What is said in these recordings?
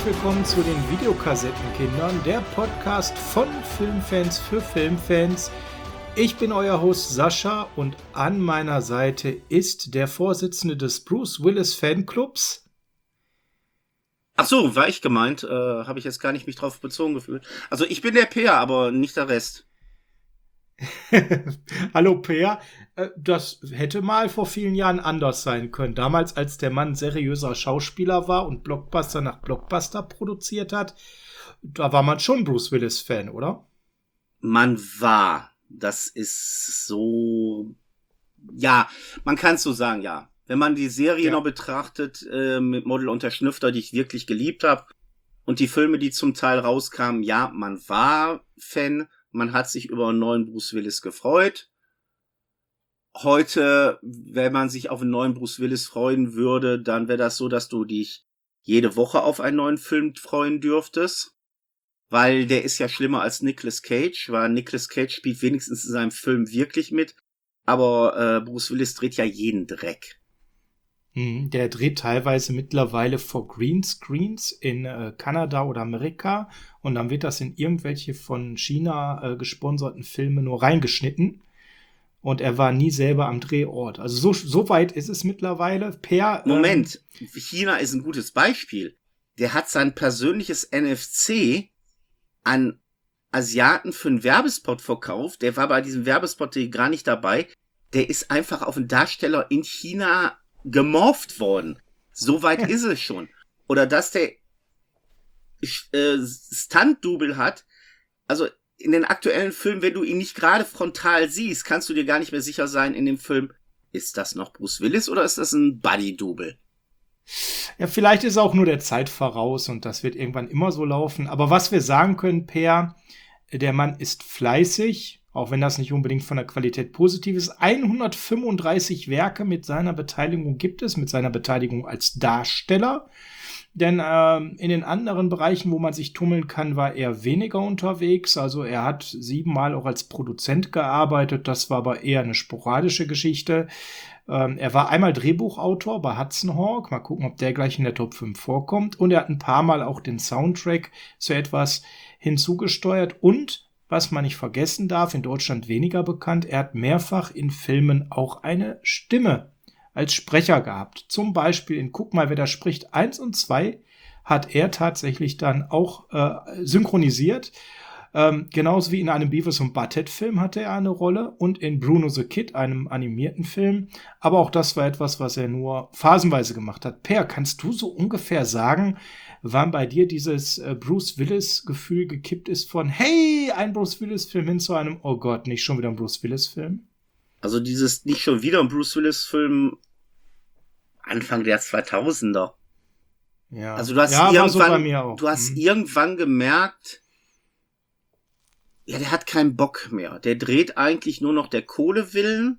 herzlich willkommen zu den Videokassettenkindern, der Podcast von Filmfans für Filmfans. Ich bin euer Host Sascha und an meiner Seite ist der Vorsitzende des Bruce Willis Fanclubs. Ach so, war ich gemeint, habe ich jetzt gar nicht mich drauf bezogen gefühlt. Also ich bin der Peer, aber nicht der Rest. Hallo Peer, das hätte mal vor vielen Jahren anders sein können. Damals, als der Mann seriöser Schauspieler war und Blockbuster nach Blockbuster produziert hat, da war man schon Bruce Willis Fan, oder? Man war. Das ist so... Ja, man kann es so sagen, ja. Wenn man die Serie noch betrachtet, mit Model und der Schnüfter, die ich wirklich geliebt habe, und die Filme, die zum Teil rauskamen, ja, man war Fan. Man hat sich über einen neuen Bruce Willis gefreut. Heute, wenn man sich auf einen neuen Bruce Willis freuen würde, dann wäre das so, dass du dich jede Woche auf einen neuen Film freuen dürftest. Weil der ist ja schlimmer als Nicolas Cage, weil Nicolas Cage spielt wenigstens in seinem Film wirklich mit. Aber Bruce Willis dreht ja jeden Dreck. Der dreht teilweise mittlerweile vor Greenscreens in Kanada oder Amerika und dann wird das in irgendwelche von China gesponserten Filme nur reingeschnitten und er war nie selber am Drehort. Also so weit ist es mittlerweile. Moment, China ist ein gutes Beispiel. Der hat sein persönliches NFC an Asiaten für einen Werbespot verkauft. Der war bei diesem Werbespot gar nicht dabei. Der ist einfach auf einen Darsteller in China gemorpht worden. So weit ist es schon. Oder dass der Stunt-Double hat. Also in den aktuellen Filmen, wenn du ihn nicht gerade frontal siehst, kannst du dir gar nicht mehr sicher sein in dem Film, ist das noch Bruce Willis oder ist das ein Buddy-Double? Ja, vielleicht ist auch nur der Zeit voraus und das wird irgendwann immer so laufen. Aber was wir sagen können, Per, der Mann ist fleißig, auch wenn das nicht unbedingt von der Qualität positiv ist. 135 Werke mit seiner Beteiligung gibt es, mit seiner Beteiligung als Darsteller. Denn in den anderen Bereichen, wo man sich tummeln kann, war er weniger unterwegs. Also er hat 7-mal auch als Produzent gearbeitet. Das war aber eher eine sporadische Geschichte. Er war einmal Drehbuchautor bei Hudson Hawk. Mal gucken, ob der gleich in der Top 5 vorkommt. Und er hat ein paar Mal auch den Soundtrack zu etwas hinzugesteuert. Und was man nicht vergessen darf, in Deutschland weniger bekannt, er hat mehrfach in Filmen auch eine Stimme als Sprecher gehabt. Zum Beispiel in Guck mal, wer da spricht 1 und 2 hat er tatsächlich dann auch synchronisiert. Genauso wie in einem Beavis und Butthead Film hatte er eine Rolle und in Bruno the Kid, einem animierten Film. Aber auch das war etwas, was er nur phasenweise gemacht hat. Per, kannst du so ungefähr sagen, wann bei dir dieses Bruce Willis-Gefühl gekippt ist von hey, ein Bruce Willis-Film hin zu einem oh Gott, nicht schon wieder ein Bruce Willis-Film? Also dieses nicht schon wieder ein Bruce Willis-Film Anfang der 2000er. Ja. Also du hast irgendwann gemerkt, ja, der hat keinen Bock mehr. Der dreht eigentlich nur noch der Kohle willen.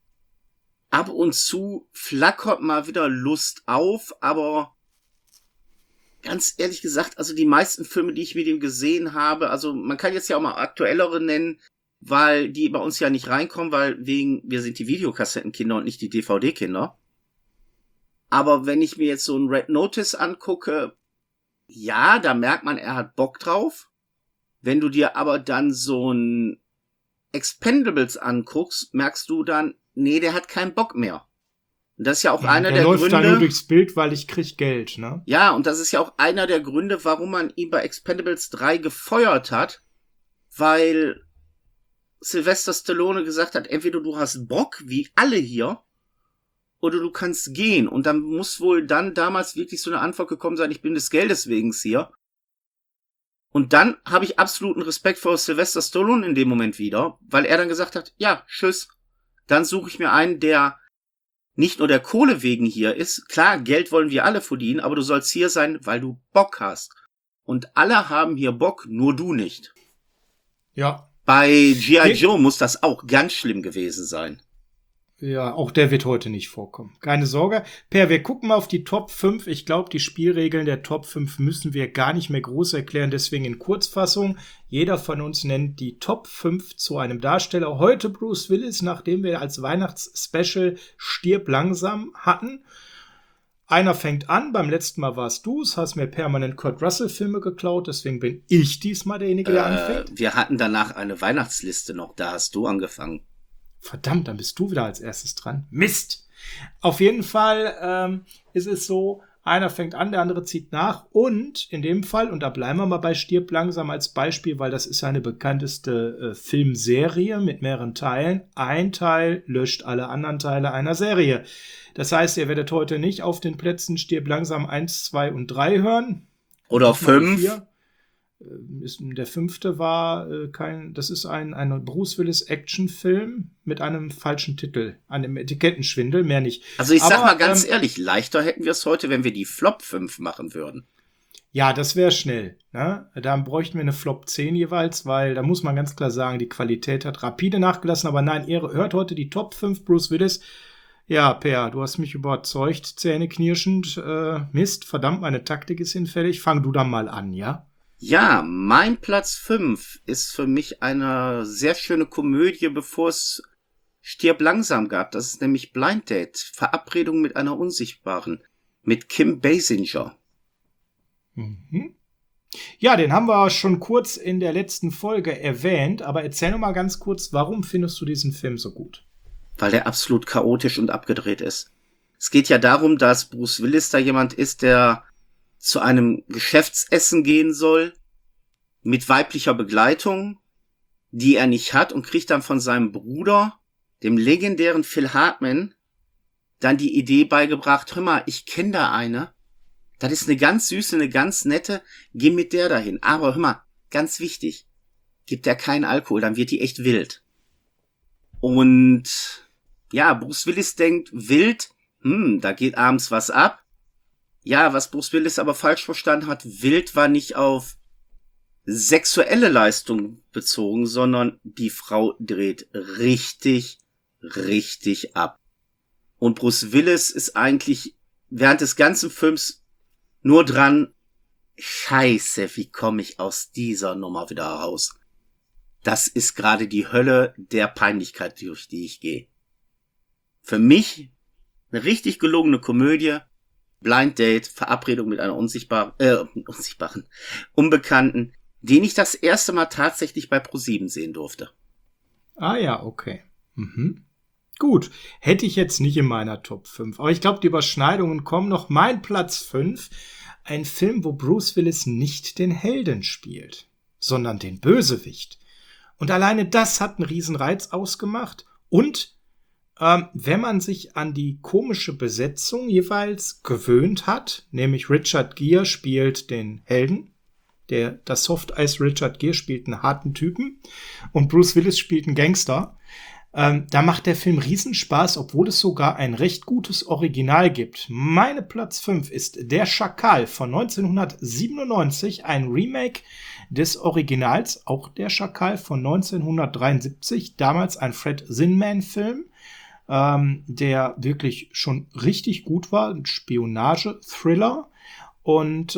Ab und zu flackert mal wieder Lust auf, aber ganz ehrlich gesagt, also die meisten Filme, die ich mit ihm gesehen habe, also man kann jetzt ja auch mal aktuellere nennen, weil die bei uns ja nicht reinkommen, weil wir sind die Videokassettenkinder und nicht die DVD-Kinder. Aber wenn ich mir jetzt so ein Red Notice angucke, ja, da merkt man, er hat Bock drauf. Wenn du dir aber dann so ein Expendables anguckst, merkst du dann, nee, der hat keinen Bock mehr. Und das ist ja auch einer der Gründe. Der läuft da nur durchs Bild, weil ich krieg Geld, ne? Ja, und das ist ja auch einer der Gründe, warum man ihn bei Expendables 3 gefeuert hat, weil Sylvester Stallone gesagt hat, entweder du hast Bock, wie alle hier, oder du kannst gehen. Und dann muss wohl dann damals wirklich so eine Antwort gekommen sein, ich bin des Geldes wegen hier. Und dann habe ich absoluten Respekt vor Sylvester Stallone in dem Moment wieder, weil er dann gesagt hat, ja, tschüss. Dann suche ich mir einen, der nicht nur der Kohle wegen hier ist. Klar, Geld wollen wir alle verdienen, aber du sollst hier sein, weil du Bock hast. Und alle haben hier Bock, nur du nicht. Ja. Bei G.I. Joe muss das auch ganz schlimm gewesen sein. Ja, auch der wird heute nicht vorkommen. Keine Sorge. Per, wir gucken mal auf die Top 5. Ich glaube, die Spielregeln der Top 5 müssen wir gar nicht mehr groß erklären, deswegen in Kurzfassung. Jeder von uns nennt die Top 5 zu einem Darsteller. Heute Bruce Willis, nachdem wir als Weihnachtsspecial Stirb langsam hatten. einer fängt an. Beim letzten Mal warst du's, hast mir permanent Kurt Russell-Filme geklaut, deswegen bin ich diesmal derjenige, der anfängt. Wir hatten danach eine Weihnachtsliste noch, da hast du angefangen. Verdammt, dann bist du wieder als erstes dran. Mist! Auf jeden Fall ist es so, einer fängt an, der andere zieht nach. Und in dem Fall, und da bleiben wir mal bei Stirb langsam als Beispiel, weil das ist eine bekannteste Filmserie mit mehreren Teilen. Ein Teil löscht alle anderen Teile einer Serie. Das heißt, ihr werdet heute nicht auf den Plätzen Stirb langsam 1, 2 und 3 hören. Oder 5. Der 5. war das ist ein Bruce Willis Actionfilm mit einem falschen Titel, einem Etikettenschwindel, mehr nicht. Also ich sag mal ganz ehrlich, leichter hätten wir es heute, wenn wir die Flop 5 machen würden. Ja, das wäre schnell. Ne? Da bräuchten wir eine Flop 10 jeweils, weil da muss man ganz klar sagen, die Qualität hat rapide nachgelassen. Aber nein, ihr hört heute die Top 5 Bruce Willis. Ja, Per, du hast mich überzeugt, zähneknirschend. Mist, verdammt, meine Taktik ist hinfällig. Fang du dann mal an, ja? Ja, mein Platz 5 ist für mich eine sehr schöne Komödie, bevor es Stirb langsam gab. Das ist nämlich Blind Date, Verabredung mit einer Unsichtbaren, mit Kim Basinger. Mhm. Ja, den haben wir schon kurz in der letzten Folge erwähnt, aber erzähl noch mal ganz kurz, warum findest du diesen Film so gut? Weil der absolut chaotisch und abgedreht ist. Es geht ja darum, dass Bruce Willis da jemand ist, der zu einem Geschäftsessen gehen soll, mit weiblicher Begleitung, die er nicht hat, und kriegt dann von seinem Bruder, dem legendären Phil Hartman, dann die Idee beigebracht, hör mal, ich kenne da eine, das ist eine ganz süße, eine ganz nette, geh mit der dahin. Aber hör mal, ganz wichtig, gibt der keinen Alkohol, dann wird die echt wild. Und ja, Bruce Willis denkt, wild, da geht abends was ab. Ja, was Bruce Willis aber falsch verstanden hat, wild war nicht auf sexuelle Leistung bezogen, sondern die Frau dreht richtig, richtig ab. Und Bruce Willis ist eigentlich während des ganzen Films nur dran, Scheiße, wie komme ich aus dieser Nummer wieder raus? Das ist gerade die Hölle der Peinlichkeit, durch die ich gehe. Für mich eine richtig gelungene Komödie, Blind Date, Verabredung mit einer Unbekannten, den ich das erste Mal tatsächlich bei ProSieben sehen durfte. Ah ja, okay. Mhm. Gut, hätte ich jetzt nicht in meiner Top 5, aber ich glaube, die Überschneidungen kommen noch. Mein Platz 5, ein Film, wo Bruce Willis nicht den Helden spielt, sondern den Bösewicht. Und alleine das hat einen Riesenreiz ausgemacht. Und wenn man sich an die komische Besetzung jeweils gewöhnt hat, nämlich Richard Gere spielt den Helden, das Soft-Eis Richard Gere spielt einen harten Typen und Bruce Willis spielt einen Gangster, da macht der Film Riesenspaß, obwohl es sogar ein recht gutes Original gibt. Meine Platz 5 ist Der Schakal von 1997, ein Remake des Originals, auch Der Schakal von 1973, damals ein Fred Zinman-Film, der wirklich schon richtig gut war, ein Spionage-Thriller. Und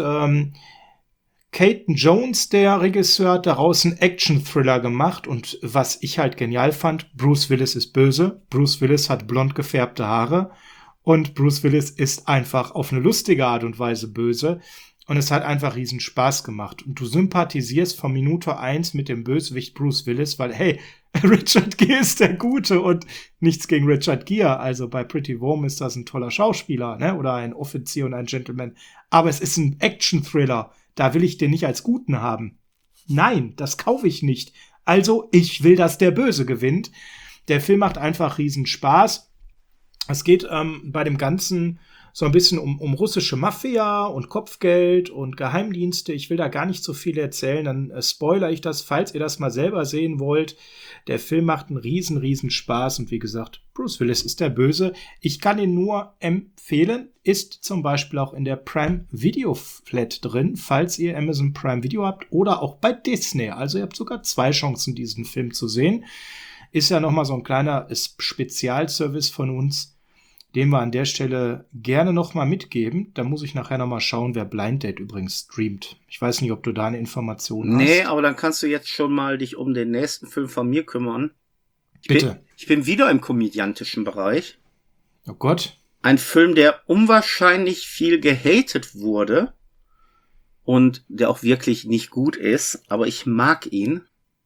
Caton Jones, der Regisseur, hat daraus einen Action-Thriller gemacht. Und was ich halt genial fand, Bruce Willis ist böse, Bruce Willis hat blond gefärbte Haare und Bruce Willis ist einfach auf eine lustige Art und Weise böse. Und es hat einfach riesen Spaß gemacht. Und du sympathisierst von Minute 1 mit dem Bösewicht Bruce Willis, weil, hey, Richard Gere ist der Gute und nichts gegen Richard Gere. Also bei Pretty Woman ist das ein toller Schauspieler, ne? Oder ein Offizier und ein Gentleman. Aber es ist ein Action-Thriller. Da will ich den nicht als Guten haben. Nein, das kaufe ich nicht. Also, ich will, dass der Böse gewinnt. Der Film macht einfach riesen Spaß. Es geht bei dem Ganzen so ein bisschen um russische Mafia und Kopfgeld und Geheimdienste. Ich will da gar nicht so viel erzählen, dann spoilere ich das, falls ihr das mal selber sehen wollt. Der Film macht einen riesen Spaß und wie gesagt, Bruce Willis ist der Böse. Ich kann ihn nur empfehlen, ist zum Beispiel auch in der Prime Video Flat drin, falls ihr Amazon Prime Video habt oder auch bei Disney. Also ihr habt sogar 2 Chancen, diesen Film zu sehen. Ist ja nochmal so ein kleiner Spezialservice von uns, den wir an der Stelle gerne noch mal mitgeben. Da muss ich nachher noch mal schauen, wer Blind Date übrigens streamt. Ich weiß nicht, ob du da eine Information hast. Nee, aber dann kannst du jetzt schon mal dich um den nächsten Film von mir kümmern. Bitte. Ich bin wieder im komödiantischen Bereich. Oh Gott. ein Film, der unwahrscheinlich viel gehatet wurde und der auch wirklich nicht gut ist, aber ich mag ihn.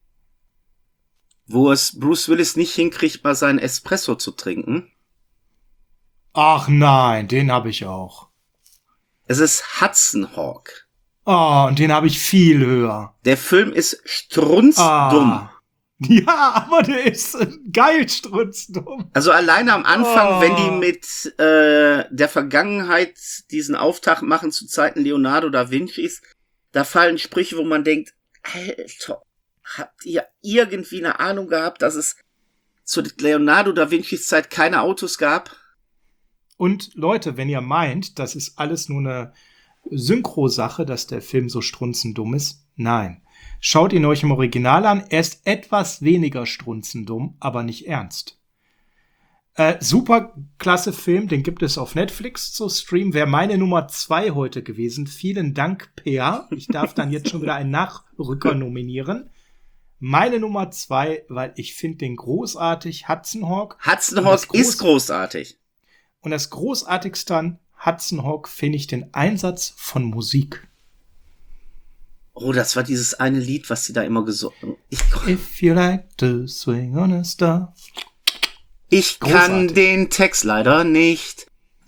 Wo es Bruce Willis nicht hinkriegt, mal seinen Espresso zu trinken. Ach nein, den habe ich auch. Es ist Hudson Hawk. Oh, und den habe ich viel höher. Der Film ist strunzdumm. Ja, aber der ist geil strunzdumm. Also alleine am Anfang, wenn die mit der Vergangenheit diesen Auftakt machen zu Zeiten Leonardo da Vincis, da fallen Sprüche, wo man denkt, Alter, habt ihr irgendwie eine Ahnung gehabt, dass es zu Leonardo da Vincis Zeit keine Autos gab? Und Leute, wenn ihr meint, das ist alles nur eine Synchro-Sache, dass der Film so strunzendumm ist, nein. Schaut ihn euch im Original an, er ist etwas weniger strunzendumm, aber nicht ernst. Super klasse Film, den gibt es auf Netflix zu streamen. Wäre meine Nummer 2 heute gewesen. Vielen Dank, Peer. Ich darf dann jetzt schon wieder einen Nachrücker nominieren. Meine Nummer 2, weil ich finde den großartig, Hudson Hawk. Hudson Hawk ist großartig. Und das Großartigste an Hudson Hawk finde ich den Einsatz von Musik. Oh, das war dieses eine Lied, was sie da immer gesungen haben. If you like to swing on a star. Ich kann den Text leider nicht.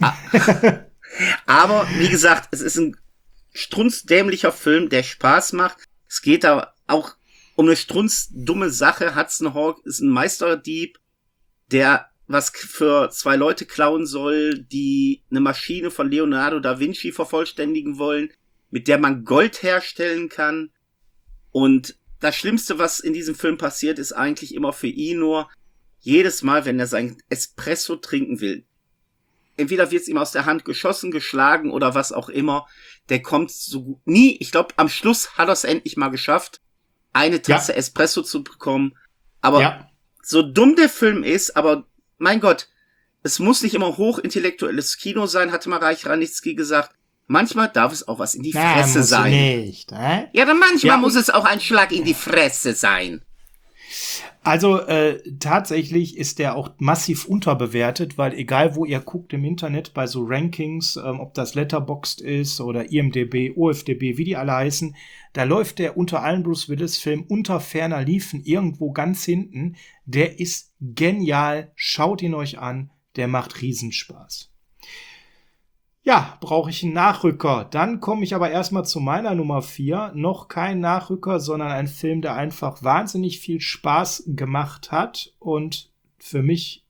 Aber, wie gesagt, es ist ein strunzdämlicher Film, der Spaß macht. Es geht da auch um eine strunzdumme Sache. Hudson Hawk ist ein Meisterdieb, der was für 2 Leute klauen soll, die eine Maschine von Leonardo da Vinci vervollständigen wollen, mit der man Gold herstellen kann. Und das Schlimmste, was in diesem Film passiert, ist eigentlich immer für ihn nur, jedes Mal, wenn er sein Espresso trinken will, entweder wird es ihm aus der Hand geschossen, geschlagen oder was auch immer, der kommt so nie, ich glaube, am Schluss hat er es endlich mal geschafft, eine Tasse Espresso zu bekommen. Aber so dumm der Film ist, aber mein Gott, es muss nicht immer hochintellektuelles Kino sein, hatte Marek Ranitzky gesagt. Manchmal darf es auch was in die Fresse sein. Nicht, Ja, dann manchmal muss es auch ein Schlag in die Fresse sein. Also tatsächlich ist der auch massiv unterbewertet, weil egal wo ihr guckt im Internet bei so Rankings, ob das Letterboxd ist oder IMDb, OFDB, wie die alle heißen, da läuft der unter allen Bruce Willis Filmen unter ferner Liefen irgendwo ganz hinten. Der ist genial, schaut ihn euch an, der macht Riesenspaß. Ja, brauche ich einen Nachrücker. Dann komme ich aber erstmal zu meiner Nummer 4. Noch kein Nachrücker, sondern ein Film, der einfach wahnsinnig viel Spaß gemacht hat und für mich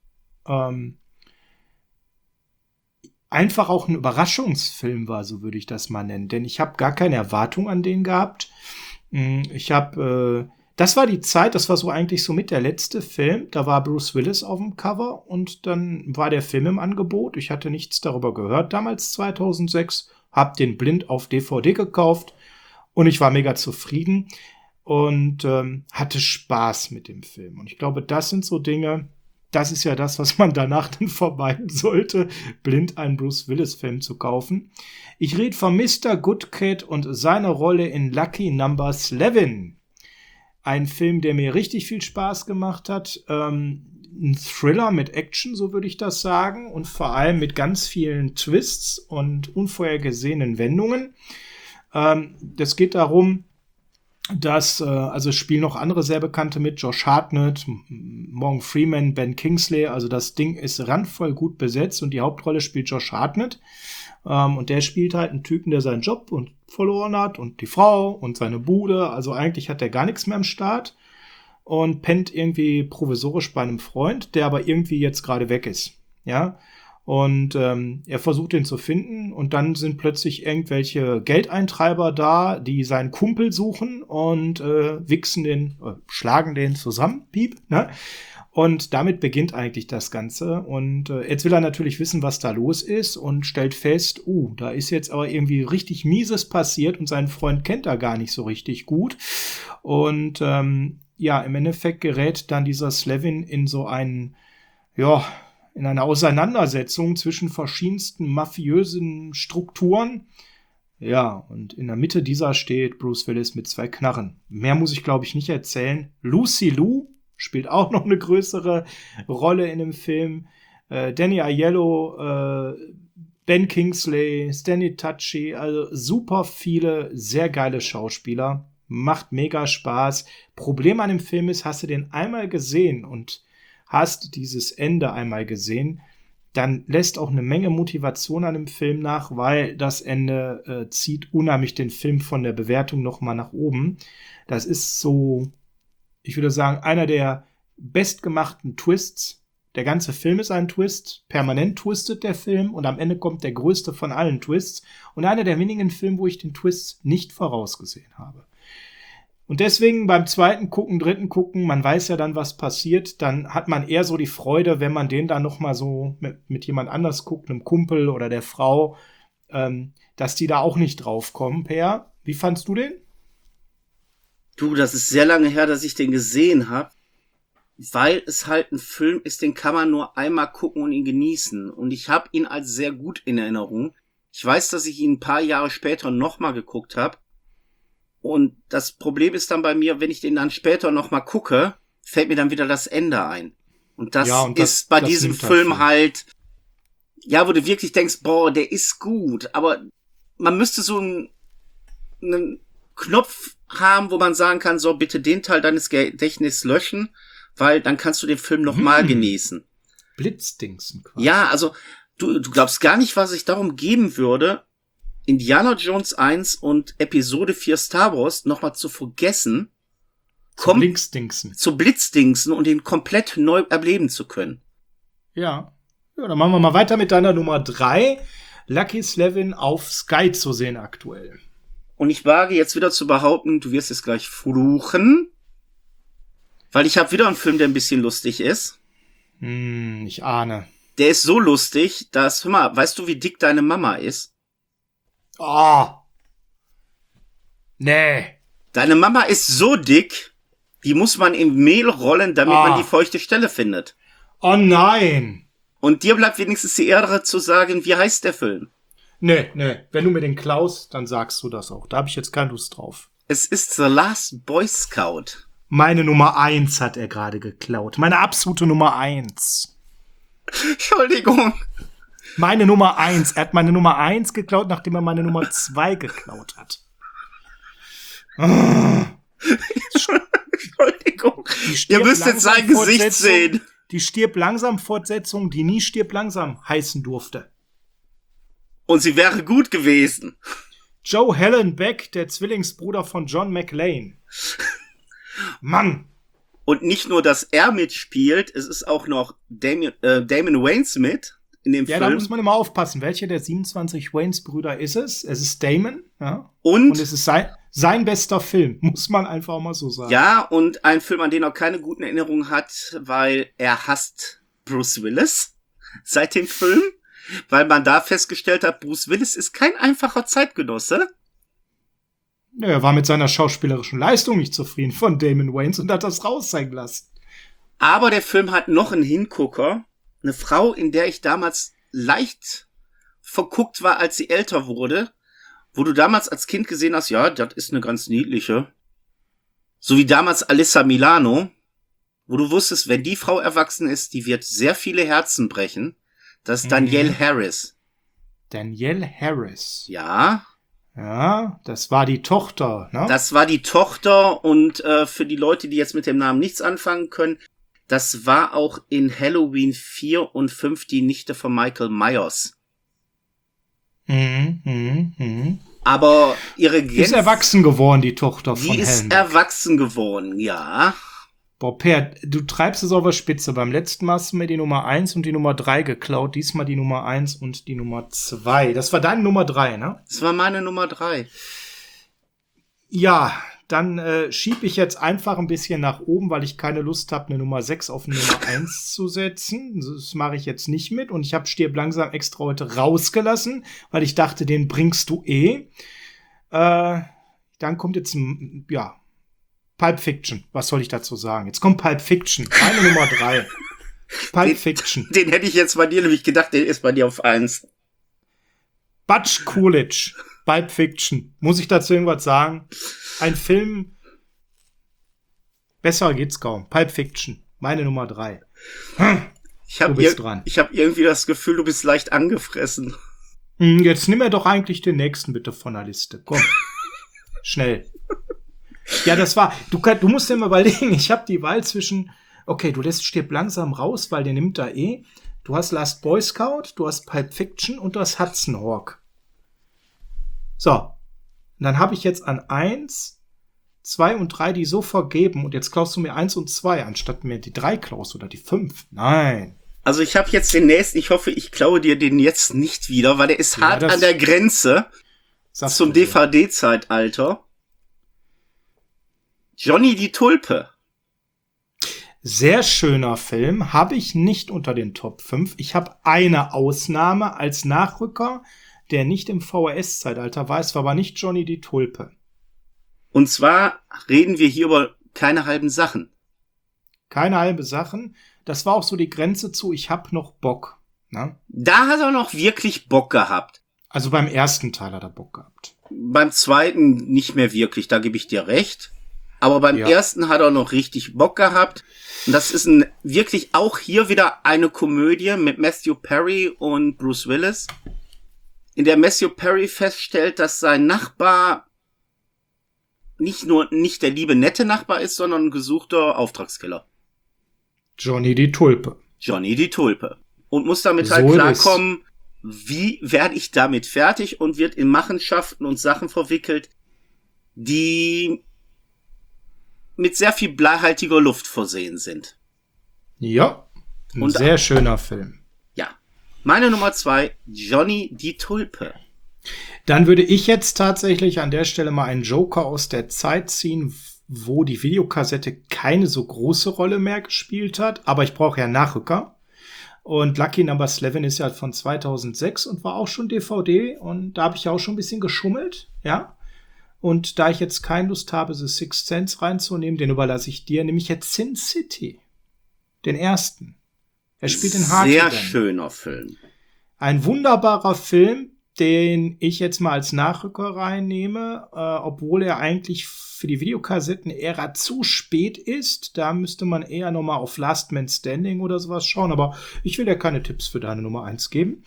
einfach auch ein Überraschungsfilm war, so würde ich das mal nennen. Denn ich habe gar keine Erwartung an den gehabt. Das war die Zeit, das war so eigentlich so mit der letzte Film. Da war Bruce Willis auf dem Cover und dann war der Film im Angebot. Ich hatte nichts darüber gehört damals 2006, hab den blind auf DVD gekauft und ich war mega zufrieden und hatte Spaß mit dem Film. Und ich glaube, das sind so Dinge, das ist ja das, was man danach dann vermeiden sollte, blind einen Bruce Willis-Film zu kaufen. Ich rede von Mr. Goodkid und seiner Rolle in Lucky Number 11. Ein Film, der mir richtig viel Spaß gemacht hat. Ein Thriller mit Action, so würde ich das sagen. Und vor allem mit ganz vielen Twists und unvorhergesehenen Wendungen. Das geht darum, dass, also es spielen noch andere sehr Bekannte mit. Josh Hartnett, Morgan Freeman, Ben Kingsley. Also das Ding ist randvoll gut besetzt. Und die Hauptrolle spielt Josh Hartnett. Und der spielt halt einen Typen, der seinen Job verloren hat und die Frau und seine Bude. Also eigentlich hat er gar nichts mehr am Start und pennt irgendwie provisorisch bei einem Freund, der aber irgendwie jetzt gerade weg ist. Ja, und er versucht ihn zu finden und dann sind plötzlich irgendwelche Geldeintreiber da, die seinen Kumpel suchen und schlagen den zusammen, piep, ne? Und damit beginnt eigentlich das Ganze. Und jetzt will er natürlich wissen, was da los ist und stellt fest, da ist jetzt aber irgendwie richtig Mieses passiert und seinen Freund kennt er gar nicht so richtig gut. Und im Endeffekt gerät dann dieser Slevin in so in eine Auseinandersetzung zwischen verschiedensten mafiösen Strukturen. Ja, und in der Mitte dieser steht Bruce Willis mit 2 Knarren. Mehr muss ich, glaube ich, nicht erzählen. Lucy Liu spielt auch noch eine größere Rolle in dem Film. Danny Aiello, Ben Kingsley, Stanley Tucci, also super viele sehr geile Schauspieler. Macht mega Spaß. Problem an dem Film ist, hast du den einmal gesehen und hast dieses Ende einmal gesehen, dann lässt auch eine Menge Motivation an dem Film nach, weil das Ende zieht unheimlich den Film von der Bewertung noch mal nach oben. Das ist so, ich würde sagen, einer der bestgemachten Twists. Der ganze Film ist ein Twist. Permanent twistet der Film und am Ende kommt der größte von allen Twists. Und einer der wenigen Filme, wo ich den Twist nicht vorausgesehen habe. Und deswegen beim zweiten Gucken, dritten Gucken, man weiß ja dann, was passiert, dann hat man eher so die Freude, wenn man den dann noch mal so mit jemand anders guckt, einem Kumpel oder der Frau, dass die da auch nicht draufkommen. Per, wie fandst du den? Du, das ist sehr lange her, dass ich den gesehen habe, weil es halt ein Film ist, den kann man nur einmal gucken und ihn genießen. Und ich habe ihn als sehr gut in Erinnerung. Ich weiß, dass ich ihn ein paar Jahre später noch mal geguckt habe. Und das Problem ist dann bei mir, wenn ich den dann später noch mal gucke, fällt mir dann wieder das Ende ein. Und das ist bei diesem Film halt, ja, wo du wirklich denkst, boah, der ist gut. Aber man müsste so einen Knopf haben, wo man sagen kann, so, bitte den Teil deines Gedächtnisses löschen, weil dann kannst du den Film noch mal genießen. Blitzdingsen quasi. Ja, also, du glaubst gar nicht, was ich darum geben würde, Indiana Jones 1 und Episode 4 Star Wars nochmal zu vergessen, zu Blitzdingsen und den komplett neu erleben zu können. Ja, dann machen wir mal weiter mit deiner Nummer 3. Lucky Slevin auf Sky zu sehen aktuell. Und ich wage jetzt wieder zu behaupten, du wirst jetzt gleich fluchen, weil ich habe wieder einen Film, der ein bisschen lustig ist. Ich ahne. Der ist so lustig, dass, hör mal, weißt du, wie dick deine Mama ist? Oh. Nee. Deine Mama ist so dick, die muss man in Mehl rollen, damit man die feuchte Stelle findet. Oh nein. Und dir bleibt wenigstens die Ehre zu sagen, wie heißt der Film? Nee. Wenn du mir den klaust, dann sagst du das auch. Da habe ich jetzt keine Lust drauf. Es ist The Last Boy Scout. Meine Nummer 1 hat er gerade geklaut. Meine absolute Nummer 1. Entschuldigung. Meine Nummer 1. Er hat meine Nummer 1 geklaut, nachdem er meine Nummer 2 geklaut hat. Entschuldigung. Ihr müsst jetzt sein Gesicht sehen. Die Stirb langsam Fortsetzung, die nie Stirb langsam heißen durfte. Und sie wäre gut gewesen. Joe Hallenbeck, der Zwillingsbruder von John McClane. Mann. Und nicht nur, dass er mitspielt, es ist auch noch Damon Wayans mit. In dem Film. Da muss man immer aufpassen. Welcher der 27 Wayans-Brüder ist es? Es ist Damon, ja. Und es ist sein bester Film, muss man einfach mal so sagen. Ja, und ein Film, an den er keine guten Erinnerungen hat, weil er hasst Bruce Willis seit dem Film. Weil man da festgestellt hat, Bruce Willis ist kein einfacher Zeitgenosse. Ja, er war mit seiner schauspielerischen Leistung nicht zufrieden von Damon Wayans und hat das raushängen lassen. Aber der Film hat noch einen Hingucker. Eine Frau, in der ich damals leicht verguckt war, als sie älter wurde, wo du damals als Kind gesehen hast, ja, das ist eine ganz niedliche. So wie damals Alyssa Milano, wo du wusstest, wenn die Frau erwachsen ist, die wird sehr viele Herzen brechen. Das ist Danielle Harris. Danielle Harris. Ja. Ja, das war die Tochter, ne? Das war die Tochter und für die Leute, die jetzt mit dem Namen nichts anfangen können, das war auch in Halloween 4 und 5 die Nichte von Michael Myers. Aber ihre Die ist erwachsen geworden, die Tochter von Hallenbeck. Die ist erwachsen geworden, ja. Boah, Per, du treibst es auf der Spitze. Beim letzten Mal hast du mir die Nummer 1 und die Nummer 3 geklaut. Diesmal die Nummer 1 und die Nummer 2. Das war deine Nummer 3, ne? Das war meine Nummer 3. Ja, dann schiebe ich jetzt einfach ein bisschen nach oben, weil ich keine Lust habe, eine Nummer 6 auf eine Nummer 1 zu setzen. Das mache ich jetzt nicht mit. Und ich habe Stirb langsam extra heute rausgelassen, weil ich dachte, den bringst du eh. Dann kommt jetzt, ja, Pulp Fiction. Was soll ich dazu sagen? Jetzt kommt Pulp Fiction. Meine Nummer 3. Pulp Fiction. Den hätte ich jetzt bei dir nämlich gedacht, der ist bei dir auf 1. Butch Coolidge. Pulp Fiction. Muss ich dazu irgendwas sagen? Ein Film. Besser geht's kaum. Pulp Fiction. Meine Nummer 3. Du bist dran. Ich habe irgendwie das Gefühl, du bist leicht angefressen. Jetzt nimm mir doch eigentlich den nächsten bitte von der Liste. Komm. Schnell. Ja, das war, du musst dir mal überlegen, ich habe die Wahl zwischen, okay, du lässt Stirb langsam raus, weil den nimmt er eh. Du hast Last Boy Scout, du hast Pulp Fiction und du hast Hudson Hawk. So. Und dann habe ich jetzt an 1, 2 und 3 die so vergeben und jetzt klaust du mir 1 und 2, anstatt mir die 3 klaust oder die 5. Nein. Also ich habe jetzt den nächsten, ich hoffe, ich klaue dir den jetzt nicht wieder, weil der ist hart an der Grenze zum DVD-Zeitalter. Johnny die Tulpe. Sehr schöner Film, habe ich nicht unter den Top 5. Ich habe eine Ausnahme als Nachrücker, der nicht im VHS-Zeitalter war. Es war aber nicht Johnny die Tulpe. Und zwar reden wir hier über keine halben Sachen. Keine halbe Sachen. Das war auch so die Grenze zu, ich hab noch Bock. Ne? Da hat er noch wirklich Bock gehabt. Also beim ersten Teil hat er Bock gehabt. Beim zweiten nicht mehr wirklich, da gebe ich dir recht. Aber beim ersten hat er noch richtig Bock gehabt. Und das ist wirklich auch hier wieder eine Komödie mit Matthew Perry und Bruce Willis, in der Matthew Perry feststellt, dass sein Nachbar nicht der liebe nette Nachbar ist, sondern ein gesuchter Auftragskiller. Johnny die Tulpe. Johnny die Tulpe. Und muss damit halt klarkommen, wie werde ich damit fertig, und wird in Machenschaften und Sachen verwickelt, die mit sehr viel bleihaltiger Luft versehen sind. Ja, ein sehr schöner Film. Ja. Meine Nummer 2, Johnny die Tulpe. Dann würde ich jetzt tatsächlich an der Stelle mal einen Joker aus der Zeit ziehen, wo die Videokassette keine so große Rolle mehr gespielt hat, aber ich brauche ja Nachrücker. Und Lucky Number 11 ist ja von 2006 und war auch schon DVD, und da habe ich ja auch schon ein bisschen geschummelt, ja. Und da ich jetzt keine Lust habe, The Sixth Sense reinzunehmen, den überlasse ich dir, nehme ich jetzt Sin City, den ersten. Er spielt in Hartingen. Sehr schöner Film. Ein wunderbarer Film, den ich jetzt mal als Nachrücker reinnehme, obwohl er eigentlich für die Videokassetten-Ära zu spät ist. Da müsste man eher nochmal auf Last Man Standing oder sowas schauen, aber ich will dir keine Tipps für deine Nummer 1 geben.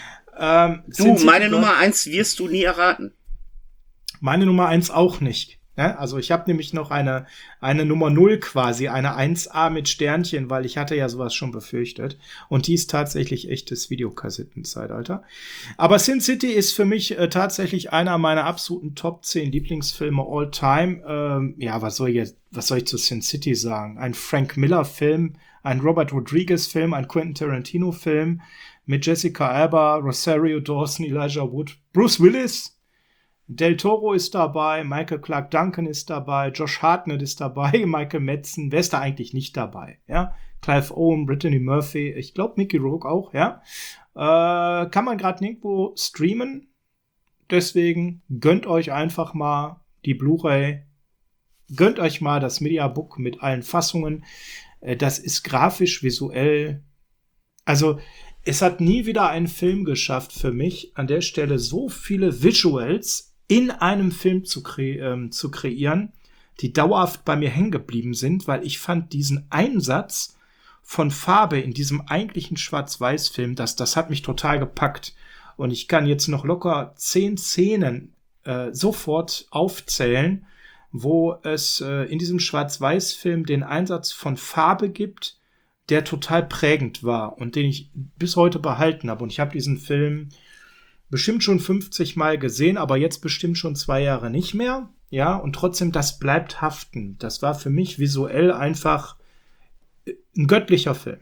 Meine Nummer 1 wirst du nie erraten. Meine Nummer 1 auch nicht. Ja, also ich habe nämlich noch eine Nummer 0 quasi, eine 1A mit Sternchen, weil ich hatte ja sowas schon befürchtet. Und die ist tatsächlich echtes Videokassettenzeitalter. Aber Sin City ist für mich tatsächlich einer meiner absoluten Top 10 Lieblingsfilme all time. Was soll ich zu Sin City sagen? Ein Frank Miller-Film, ein Robert Rodriguez-Film, ein Quentin Tarantino-Film mit Jessica Alba, Rosario Dawson, Elijah Wood, Bruce Willis. Del Toro ist dabei, Michael Clarke Duncan ist dabei, Josh Hartnett ist dabei, Michael Madsen, wer ist da eigentlich nicht dabei? Ja, Clive Owen, Brittany Murphy, ich glaube Mickey Rourke auch, ja. Kann man gerade nirgendwo streamen, deswegen gönnt euch einfach mal die Blu-ray, gönnt euch mal das Mediabook mit allen Fassungen. Das ist grafisch, visuell, also es hat nie wieder einen Film geschafft für mich, an der Stelle so viele Visuals in einem Film zu kreieren, die dauerhaft bei mir hängen geblieben sind, weil ich fand diesen Einsatz von Farbe in diesem eigentlichen Schwarz-Weiß-Film, das hat mich total gepackt. Und ich kann jetzt noch locker 10 Szenen sofort aufzählen, wo es in diesem Schwarz-Weiß-Film den Einsatz von Farbe gibt, der total prägend war und den ich bis heute behalten habe. Und ich habe diesen Film bestimmt schon 50 Mal gesehen, aber jetzt bestimmt schon 2 Jahre nicht mehr. Ja, und trotzdem, das bleibt haften. Das war für mich visuell einfach ein göttlicher Film.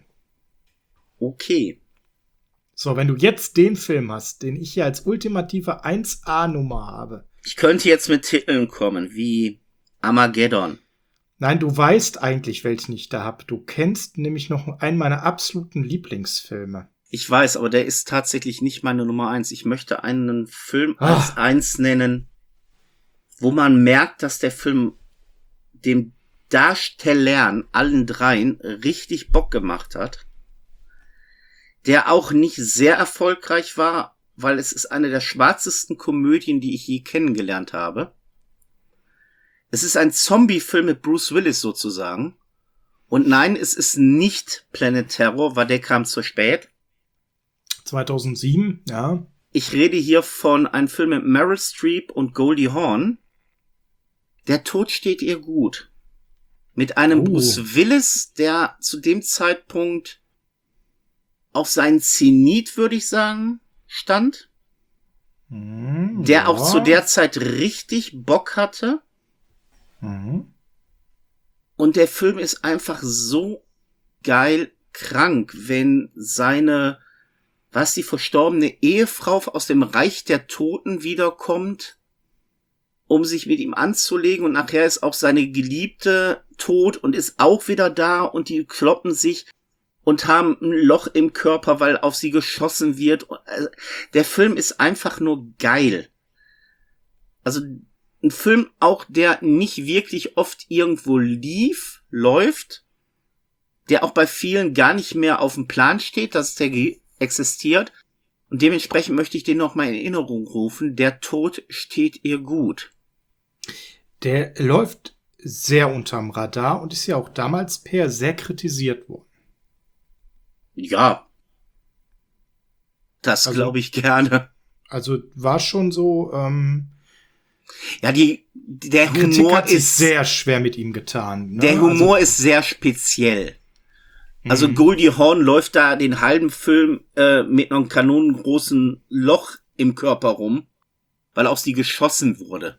Okay. So, wenn du jetzt den Film hast, den ich hier als ultimative 1A-Nummer habe. Ich könnte jetzt mit Titeln kommen, wie Armageddon. Nein, du weißt eigentlich, welchen ich da hab. Du kennst nämlich noch einen meiner absoluten Lieblingsfilme. Ich weiß, aber der ist tatsächlich nicht meine Nummer 1. Ich möchte einen Film als 1 nennen, wo man merkt, dass der Film dem Darstellern, allen dreien, richtig Bock gemacht hat. Der auch nicht sehr erfolgreich war, weil es ist eine der schwarzesten Komödien, die ich je kennengelernt habe. Es ist ein Zombie-Film mit Bruce Willis sozusagen. Und nein, es ist nicht Planet Terror, weil der kam zu spät. 2007, ja. Ich rede hier von einem Film mit Meryl Streep und Goldie Hawn. Der Tod steht ihr gut. Mit einem Bruce Willis, der zu dem Zeitpunkt auf seinen Zenit, würde ich sagen, stand. Der auch zu der Zeit richtig Bock hatte. Und der Film ist einfach so geil krank, wenn die verstorbene Ehefrau aus dem Reich der Toten wiederkommt, um sich mit ihm anzulegen, und nachher ist auch seine Geliebte tot und ist auch wieder da, und die kloppen sich und haben ein Loch im Körper, weil auf sie geschossen wird. Der Film ist einfach nur geil. Also ein Film auch, der nicht wirklich oft irgendwo läuft, der auch bei vielen gar nicht mehr auf dem Plan steht, dass der existiert. Und dementsprechend möchte ich den noch mal in Erinnerung rufen. Der Tod steht ihr gut. Der läuft sehr unterm Radar und ist ja auch damals sehr kritisiert worden. Ja. Das glaube ich gerne. Also war schon so, ja, der Kritik Humor hat sich ist sehr schwer mit ihm getan. Ne? Der Humor ist sehr speziell. Also Goldie Hawn läuft da den halben Film mit einem kanonengroßen Loch im Körper rum, weil auf sie geschossen wurde.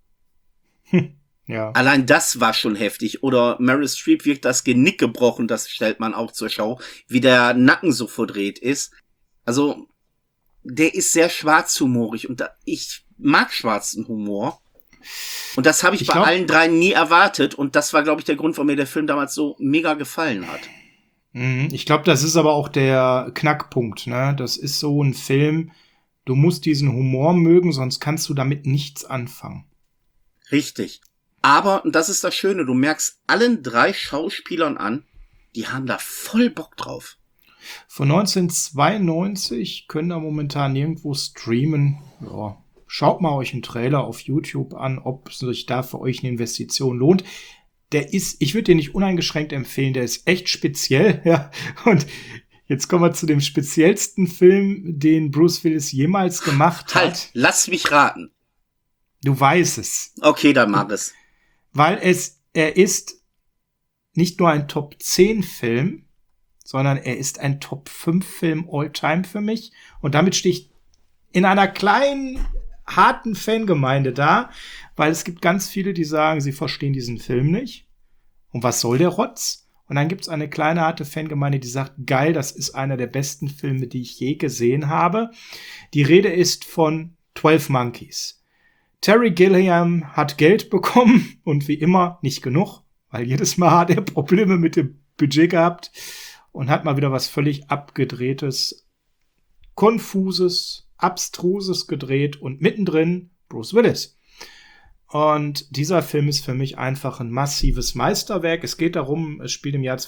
Ja. Allein das war schon heftig. Oder Meryl Streep wirkt das Genick gebrochen, das stellt man auch zur Schau, wie der Nacken so verdreht ist. Also der ist sehr schwarzhumorig, und ich mag schwarzen Humor. Und das habe ich bei allen dreien nie erwartet, und das war, glaube ich, der Grund, warum mir der Film damals so mega gefallen hat. Ich glaube, das ist aber auch der Knackpunkt, ne? Das ist so ein Film, du musst diesen Humor mögen, sonst kannst du damit nichts anfangen. Richtig. Aber, und das ist das Schöne, du merkst allen drei Schauspielern an, die haben da voll Bock drauf. Von 1992 können da momentan nirgendwo streamen. Ja, schaut mal euch einen Trailer auf YouTube an, ob sich da für euch eine Investition lohnt. Ich würde den nicht uneingeschränkt empfehlen, der ist echt speziell, ja. Und jetzt kommen wir zu dem speziellsten Film, den Bruce Willis jemals gemacht hat. Halt, lass mich raten. Du weißt es. Okay, dann mach es. Weil er ist nicht nur ein Top-10-Film, sondern er ist ein Top-5-Film all-time für mich. Und damit stehe ich in einer kleinen, harten Fangemeinde da, weil es gibt ganz viele, die sagen, sie verstehen diesen Film nicht. Und was soll der Rotz? Und dann gibt es eine kleine, harte Fangemeinde, die sagt, geil, das ist einer der besten Filme, die ich je gesehen habe. Die Rede ist von 12 Monkeys. Terry Gilliam hat Geld bekommen und wie immer nicht genug, weil jedes Mal hat er Probleme mit dem Budget gehabt und hat mal wieder was völlig abgedrehtes, konfuses, abstruses gedreht und mittendrin Bruce Willis. Und dieser Film ist für mich einfach ein massives Meisterwerk. Es geht darum, es spielt im Jahr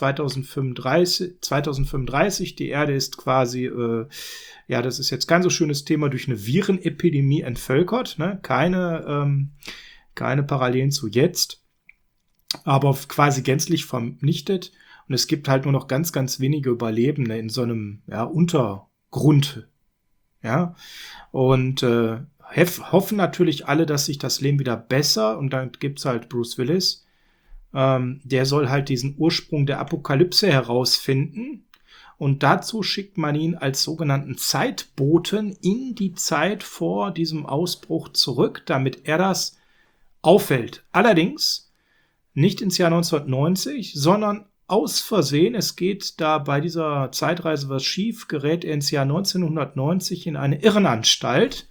2035. Die Erde ist quasi, das ist jetzt kein so schönes Thema, durch eine Virenepidemie entvölkert. Ne? Keine Parallelen zu jetzt, aber quasi gänzlich vernichtet. Und es gibt halt nur noch ganz, ganz wenige Überlebende in so einem Untergrund. Ja, und hoffen natürlich alle, dass sich das Leben wieder besser, und dann gibt's halt Bruce Willis. Der soll halt diesen Ursprung der Apokalypse herausfinden, und dazu schickt man ihn als sogenannten Zeitboten in die Zeit vor diesem Ausbruch zurück, damit er das auffällt. Allerdings nicht ins Jahr 1990, sondern aus Versehen, es geht da bei dieser Zeitreise was schief, gerät er ins Jahr 1990 in eine Irrenanstalt.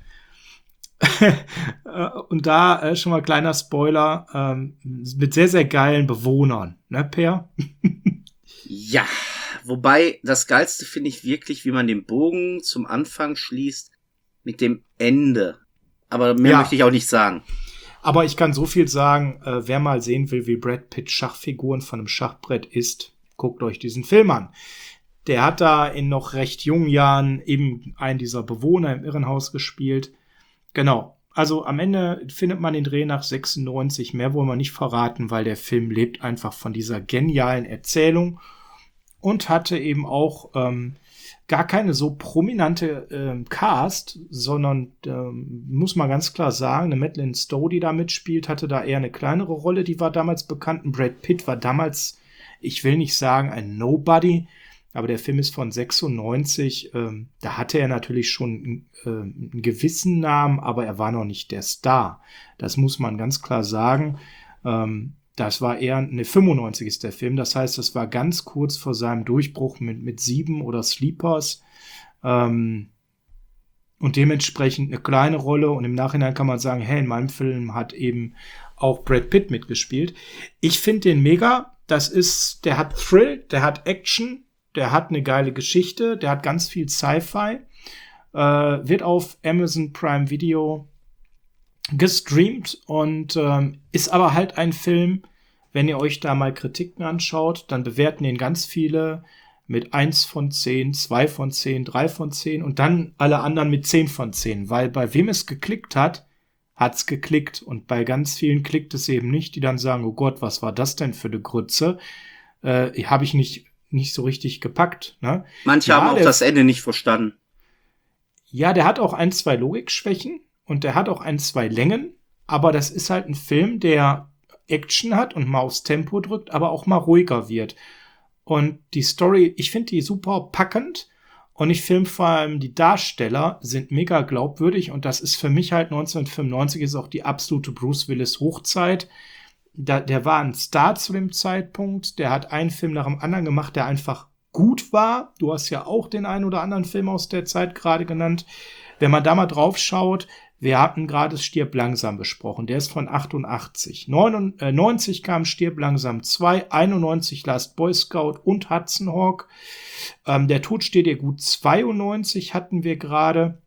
Und da schon mal kleiner Spoiler, mit sehr, sehr geilen Bewohnern, ne, Per? Ja, wobei das Geilste finde ich wirklich, wie man den Bogen zum Anfang schließt mit dem Ende. Aber mehr möchte ich auch nicht sagen. Aber ich kann so viel sagen, wer mal sehen will, wie Brad Pitt Schachfiguren von einem Schachbrett isst, guckt euch diesen Film an. Der hat da in noch recht jungen Jahren eben einen dieser Bewohner im Irrenhaus gespielt. Genau. also am Ende findet man den Dreh nach 96. Mehr wollen wir nicht verraten, weil der Film lebt einfach von dieser genialen Erzählung und hatte eben auch gar keine so prominente Cast, sondern muss man ganz klar sagen, eine Madeleine Stowe, die da mitspielt, hatte da eher eine kleinere Rolle. Die war damals bekannt. Und Brad Pitt war damals, ich will nicht sagen ein Nobody, aber der Film ist von 96. Da hatte er natürlich schon einen gewissen Namen, aber er war noch nicht der Star. Das muss man ganz klar sagen. Das war eher, 95 ist der Film. Das heißt, das war ganz kurz vor seinem Durchbruch mit 7 oder Sleepers. Und dementsprechend eine kleine Rolle. Und im Nachhinein kann man sagen, hey, in meinem Film hat eben auch Brad Pitt mitgespielt. Ich finde den mega. Der hat Thrill, der hat Action, der hat eine geile Geschichte, der hat ganz viel Sci-Fi. Wird auf Amazon Prime Video gestreamt und ist aber halt ein Film, wenn ihr euch da mal Kritiken anschaut, dann bewerten ihn ganz viele mit 1 von 10, 2 von 10, 3 von 10 und dann alle anderen mit 10 von 10, weil bei wem es geklickt hat, hat's geklickt und bei ganz vielen klickt es eben nicht, die dann sagen, oh Gott, was war das denn für eine Grütze? Habe ich nicht so richtig gepackt. Ne? Manche haben auch das Ende nicht verstanden. Ja, der hat auch 1, 2 Logikschwächen und der hat auch 1, 2 Längen, aber das ist halt ein Film, der Action hat und mal aufs Tempo drückt, aber auch mal ruhiger wird. Und die Story, ich finde die super packend und ich finde vor allem die Darsteller sind mega glaubwürdig und das ist für mich halt 1995 ist auch die absolute Bruce Willis Hochzeit. Der war ein Star zu dem Zeitpunkt, der hat einen Film nach dem anderen gemacht, der einfach gut war. Du hast ja auch den einen oder anderen Film aus der Zeit gerade genannt. Wenn man da mal drauf schaut, wir hatten gerade Stirb langsam besprochen, der ist von 88. 90 kam Stirb langsam 2, 91 Last Boy Scout und Hudson Hawk. Der Tod steht dir gut 92 hatten wir gerade.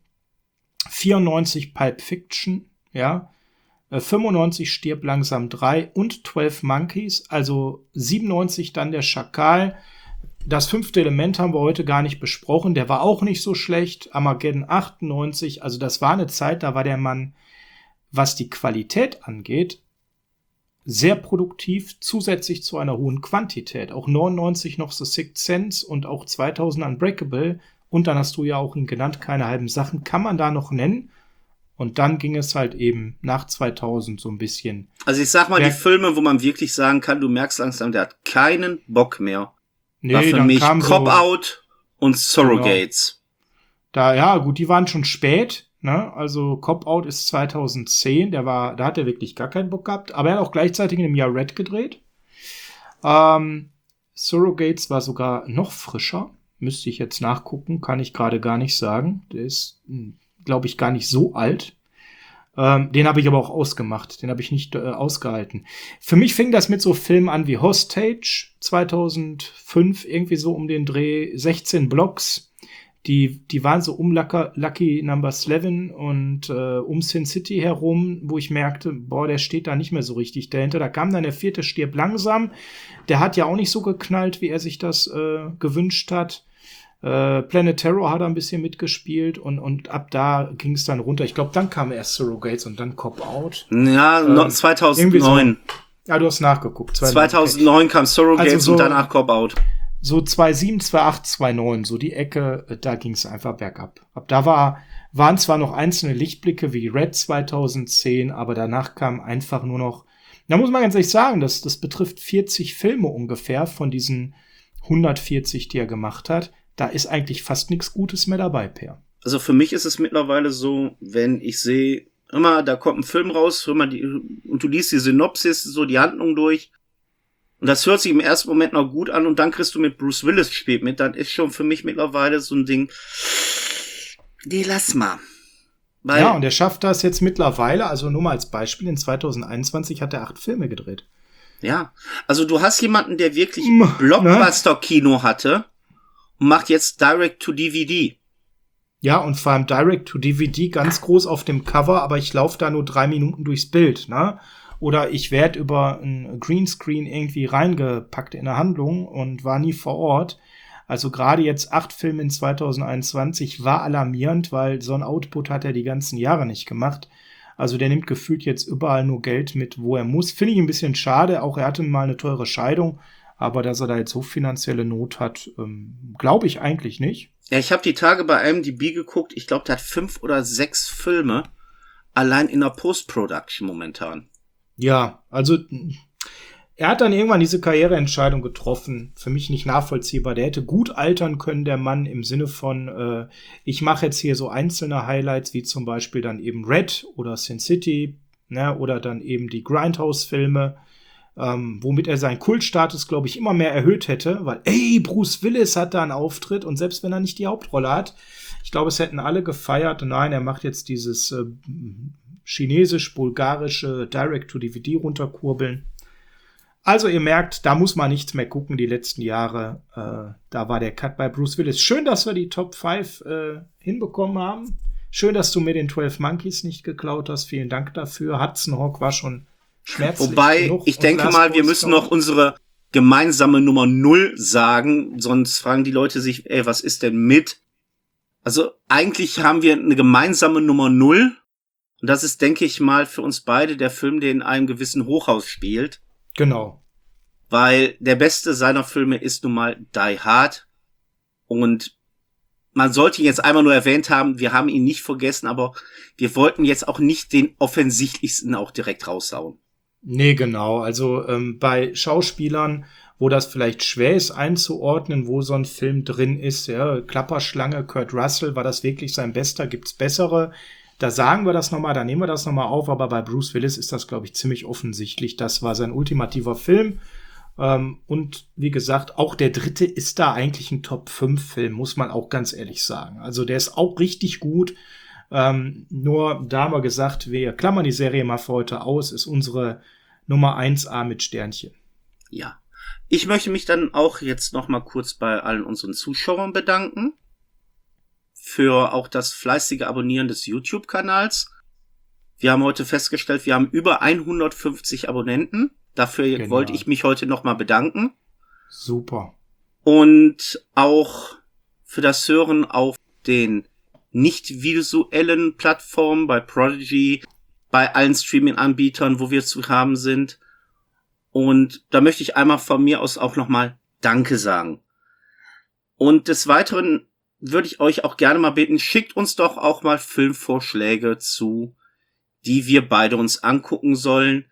94 Pulp Fiction, ja. 95 Stirb langsam 3 und 12 Monkeys, also 97 dann der Schakal. Das 5. Element haben wir heute gar nicht besprochen, der war auch nicht so schlecht. Armageddon 98, also das war eine Zeit, da war der Mann, was die Qualität angeht, sehr produktiv, zusätzlich zu einer hohen Quantität. Auch 99 noch The Sixth Sense und auch 2000 Unbreakable. Und dann hast du ja auch ihn genannt, keine halben Sachen, kann man da noch nennen. Und dann ging es halt eben nach 2000 so ein bisschen. Also ich sag mal, die Filme, wo man wirklich sagen kann, du merkst langsam, der hat keinen Bock mehr. Nee, war für mich Cop-Out und Surrogates. Genau. Ja, gut, die waren schon spät. Ne? Also Cop-Out ist 2010, da hat er wirklich gar keinen Bock gehabt. Aber er hat auch gleichzeitig in dem Jahr Red gedreht. Surrogates war sogar noch frischer. Müsste ich jetzt nachgucken, kann ich gerade gar nicht sagen. Der ist, glaube ich, gar nicht so alt. Den habe ich aber auch ausgemacht. Den habe ich nicht ausgehalten. Für mich fing das mit so Filmen an wie Hostage 2005, irgendwie so um den Dreh, 16 Blocks. Die waren so um Lucky Number 11 und um Sin City herum, wo ich merkte, boah, der steht da nicht mehr so richtig dahinter. Da kam dann der 4. Stirb langsam. Der hat ja auch nicht so geknallt, wie er sich das gewünscht hat. Planet Terror hat er ein bisschen mitgespielt und ab da ging es dann runter. Ich glaube, dann kam erst Surrogates und dann Cop-Out. Ja, 2009. So. Ja, du hast nachgeguckt. 2009 kam Surrogates also so, und danach Cop-Out. So 2007, 2008, 2009, so die Ecke, da ging es einfach bergab. Ab da waren zwar noch einzelne Lichtblicke wie Red 2010, aber danach kam einfach nur noch, da muss man ganz ehrlich sagen, das betrifft 40 Filme ungefähr von diesen 140, die er gemacht hat. Da ist eigentlich fast nichts Gutes mehr dabei, Per. Also für mich ist es mittlerweile so, wenn ich sehe, immer, da kommt ein Film raus, und du liest die Synopsis, so die Handlung durch, und das hört sich im ersten Moment noch gut an, und dann kriegst du mit Bruce Willis spät mit, dann ist schon für mich mittlerweile so ein Ding, nee, lass mal. Ja, und er schafft das jetzt mittlerweile, also nur mal als Beispiel, in 2021 hat er 8 Filme gedreht. Ja, also du hast jemanden, der wirklich Blockbuster-Kino hatte, macht jetzt Direct-to-DVD. Ja, und vor allem Direct-to-DVD ganz groß auf dem Cover, aber ich laufe da nur 3 Minuten durchs Bild, ne? Oder ich werde über ein Greenscreen irgendwie reingepackt in eine Handlung und war nie vor Ort. Also gerade jetzt 8 Filme in 2021 war alarmierend, weil so ein Output hat er die ganzen Jahre nicht gemacht. Also der nimmt gefühlt jetzt überall nur Geld mit, wo er muss. Finde ich ein bisschen schade. Auch er hatte mal eine teure Scheidung. Aber dass er da jetzt so finanzielle Not hat, glaube ich eigentlich nicht. Ja, ich habe die Tage bei IMDb geguckt. Ich glaube, der hat 5 oder 6 Filme allein in der Post-Production momentan. Ja, also er hat dann irgendwann diese Karriereentscheidung getroffen. Für mich nicht nachvollziehbar. Der hätte gut altern können, der Mann, im Sinne von, ich mache jetzt hier so einzelne Highlights, wie zum Beispiel dann eben Red oder Sin City, ne, oder dann eben die Grindhouse-Filme, womit er seinen Kultstatus, glaube ich, immer mehr erhöht hätte, weil, ey, Bruce Willis hat da einen Auftritt und selbst wenn er nicht die Hauptrolle hat, ich glaube, es hätten alle gefeiert. Nein, er macht jetzt dieses chinesisch-bulgarische Direct-to-DVD runterkurbeln. Also ihr merkt, da muss man nichts mehr gucken die letzten Jahre. Da war der Cut bei Bruce Willis. Schön, dass wir die Top 5 hinbekommen haben. Schön, dass du mir den 12 Monkeys nicht geklaut hast. Vielen Dank dafür. Hudson Hawk war schon schmerzlich. Wobei, ich denke mal, wir müssen noch unsere gemeinsame Nummer 0 sagen. Sonst fragen die Leute sich, ey, was ist denn mit? Also eigentlich haben wir eine gemeinsame Nummer 0. Und das ist, denke ich mal, für uns beide der Film, der in einem gewissen Hochhaus spielt. Genau. Weil der beste seiner Filme ist nun mal Die Hard. Und man sollte ihn jetzt einmal nur erwähnt haben, wir haben ihn nicht vergessen, aber wir wollten jetzt auch nicht den offensichtlichsten auch direkt raushauen. Nee, genau. Also bei Schauspielern, wo das vielleicht schwer ist einzuordnen, wo so ein Film drin ist, ja, Klapperschlange, Kurt Russell, war das wirklich sein bester? Gibt's bessere? Da sagen wir das nochmal, da nehmen wir das nochmal auf, aber bei Bruce Willis ist das, glaube ich, ziemlich offensichtlich. Das war sein ultimativer Film. Und wie gesagt, auch der dritte ist da eigentlich ein Top-5-Film, muss man auch ganz ehrlich sagen. Also der ist auch richtig gut. Nur da haben wir gesagt, wir klammern die Serie mal für heute aus, ist unsere Nummer 1A mit Sternchen. Ja. Ich möchte mich dann auch jetzt noch mal kurz bei allen unseren Zuschauern bedanken. Für auch das fleißige Abonnieren des YouTube-Kanals. Wir haben heute festgestellt, wir haben über 150 Abonnenten. Dafür wollte ich mich heute nochmal bedanken. Super. Und auch für das Hören auf den nicht visuellen Plattformen, bei Prodigy, bei allen Streaming-Anbietern, wo wir zu haben sind. Und da möchte ich einmal von mir aus auch nochmal Danke sagen. Und des Weiteren würde ich euch auch gerne mal bitten, schickt uns doch auch mal Filmvorschläge zu, die wir beide uns angucken sollen.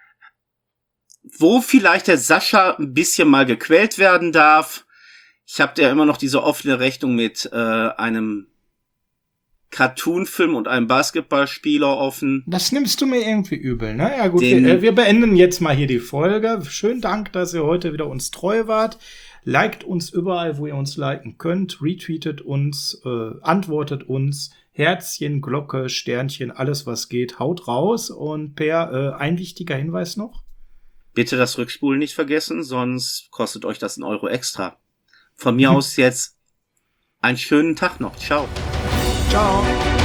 Wo vielleicht der Sascha ein bisschen mal gequält werden darf. Ich habe ja immer noch diese offene Rechnung mit einem Cartoon-Film und einem Basketballspieler offen. Das nimmst du mir irgendwie übel, ne? Ja gut, wir beenden jetzt mal hier die Folge. Schönen Dank, dass ihr heute wieder uns treu wart. Liked uns überall, wo ihr uns liken könnt. Retweetet uns, antwortet uns. Herzchen, Glocke, Sternchen, alles was geht. Haut raus. Und Per, ein wichtiger Hinweis noch. Bitte das Rückspulen nicht vergessen, sonst kostet euch das 1 Euro extra. Von mir aus jetzt einen schönen Tag noch. Ciao. Ciao.